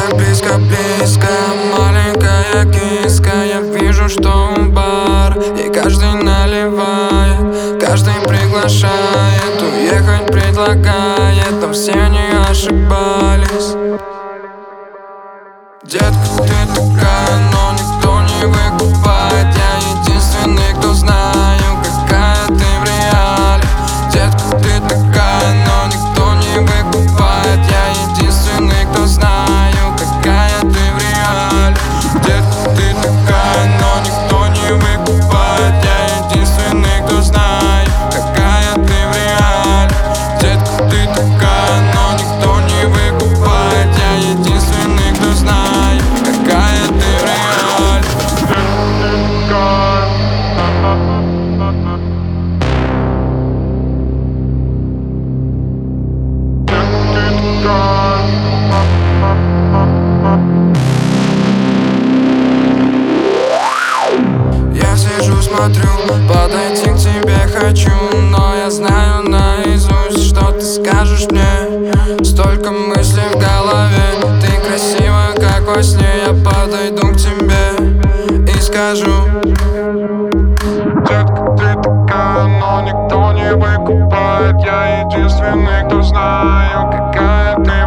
близко, близко, маленькая киска. Я вижу, что бар, и каждый наливает, каждый приглашает, уехать предлагает, но все не ошибались. Детка, ты такая, но никто не выкупает. Я единственный, кто знаю, какая ты в реале. Детка, ты такая, но никто не выкупает. Я единственный, кто знаю, какая ты в реале. Детка, ты такая, но никто не выкупает. Я единственный, кто знаю, какая ты в реале. Детка, ты такая, но никто не выкупает. Я единственный, кто знаю, какая ты в реале. Я сижу, смотрю, подойти к тебе хочу, но я знаю наизусть, что ты скажешь мне. Столько мыслей в голове, ты красивая, как во сне. Я подойду к тебе и скажу: детка, ты такая, но никто не выкупает. Я единственный, кто знаю, какая ты